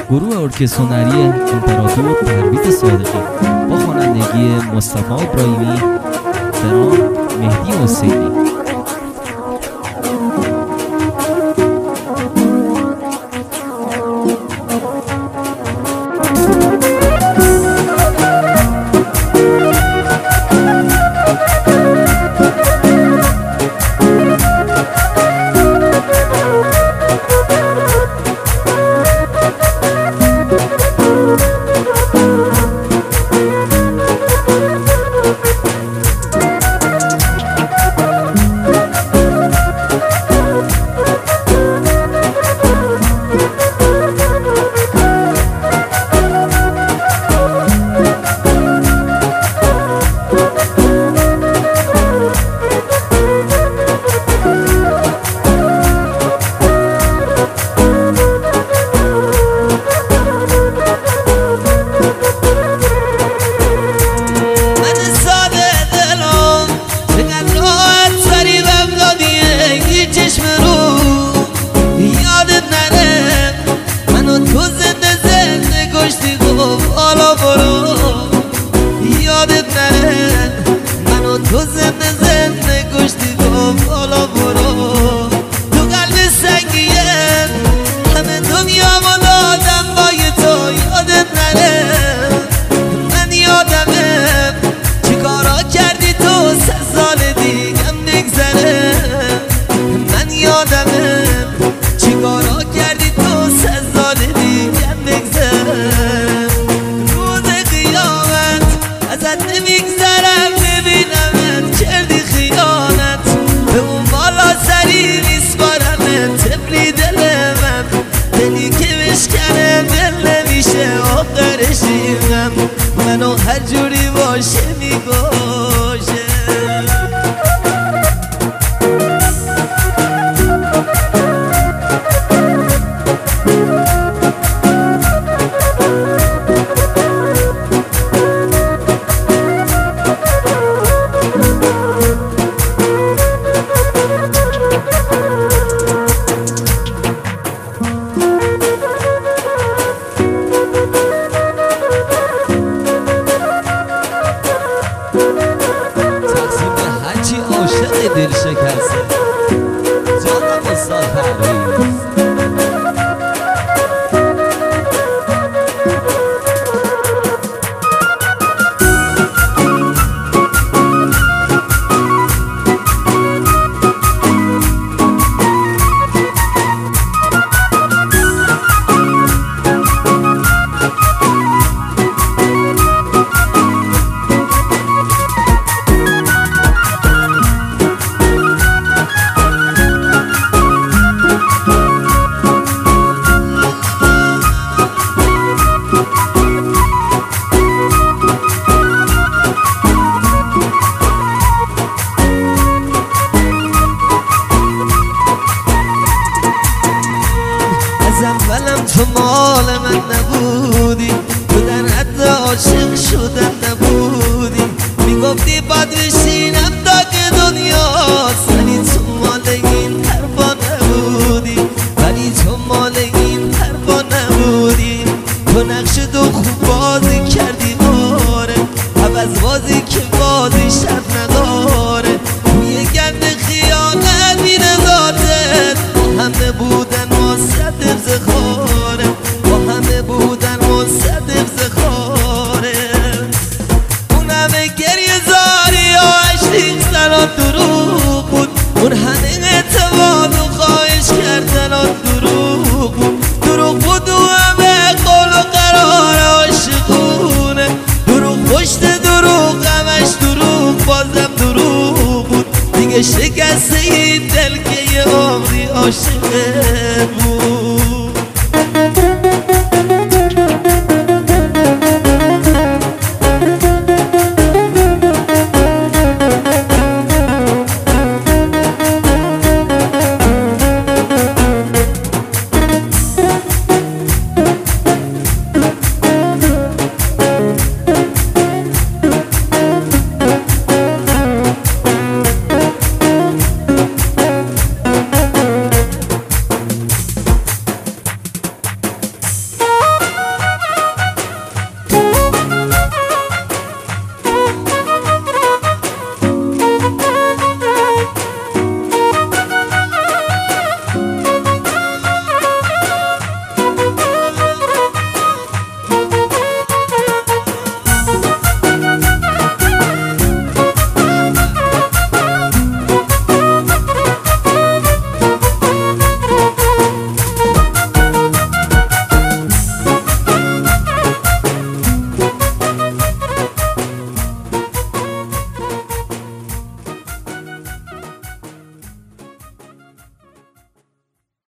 گروه ارکستر هنری امپراتور پرویز صادقی با خوانندگی مصطفی ابراهیمی، درام مهدی حسینی. منو هر جوری باشه میگوشه دل شکسته جانم استاد پرویز. تو مال من نبودی، تو در حد عاشق شدن نبودی، میگفتی باید بشینم تا که دنیاست، ولی تو مال این حرفا نبودی، ولی تو مال این حرفا نبودی. تو نقش تو خوب بازی کردی آره، عوض بازی که بازی شب نداره. توی گرد خیانت بی نزاتت با همه بودن واسط افتخاره، با همه بودن واسط افتخاره. اون همه گریه زاری و عشقی سرات دروغ بود، اون همه اعتماد و خواهش کردن دروغ بود، دروغ بود و همه قول و قرار عاشقونه، دروغ پشت دروغ همش دروغ بازم دروغ بود. دیگه شکسته این دل که یه عمری عاشقت بود.